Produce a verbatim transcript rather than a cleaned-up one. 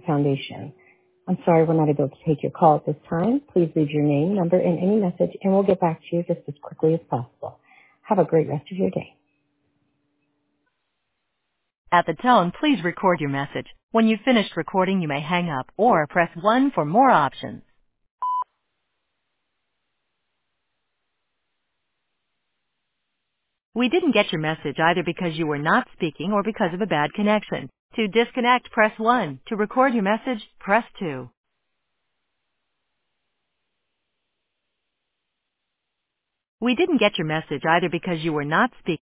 Foundation. I'm sorry we're not able to take your call at this time. Please leave your name, number, and any message, and we'll get back to you just as quickly as possible. Have a great rest of your day. At the tone, please record your message. When you've finished recording, you may hang up or press one for more options. We didn't get your message either because you were not speaking or because of a bad connection. To disconnect, press one. To record your message, press two. We didn't get your message either because you were not speaking